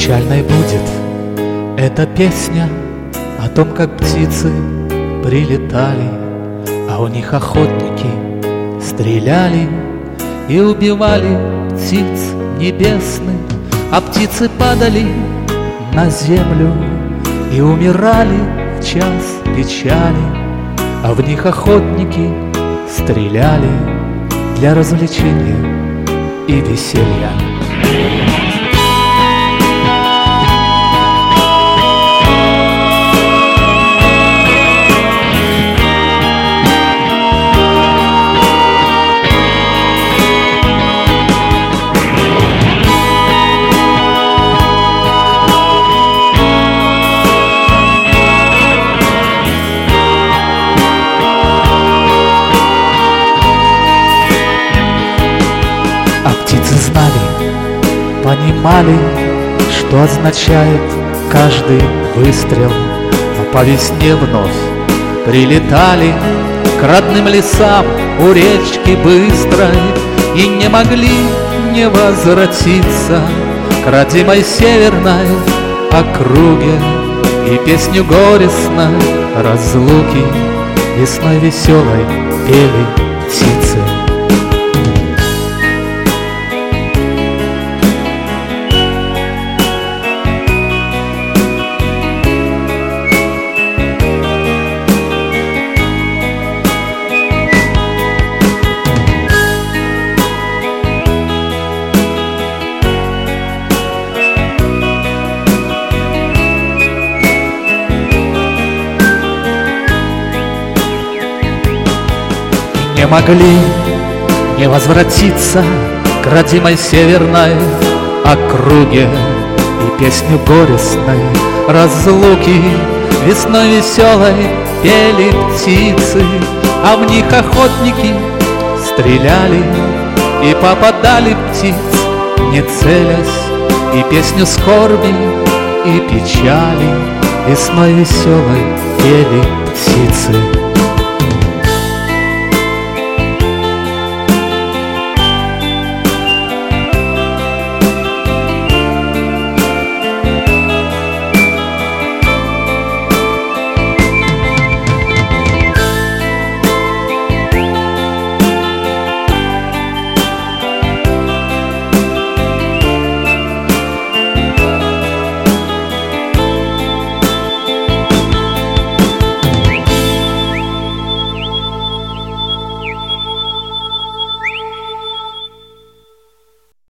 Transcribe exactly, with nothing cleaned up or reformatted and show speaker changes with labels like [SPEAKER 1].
[SPEAKER 1] Печальной будет эта песня о том, как птицы прилетали, а у них охотники стреляли и убивали птиц небесных, а птицы падали на землю и умирали в час печали, а в них охотники стреляли для развлечения и веселья. Понимали, что означает каждый выстрел, но по весне вновь прилетали к родным лесам у речки быстрой и не могли не возвратиться к родимой северной округе и песню горестной разлуки весной веселой пели птицы. Не могли не возвратиться к родимой северной округе и песню горестной разлуки весной веселой пели птицы, а в них охотники стреляли и попадали птиц, не целясь, и песню скорби и печали весной веселой пели птицы.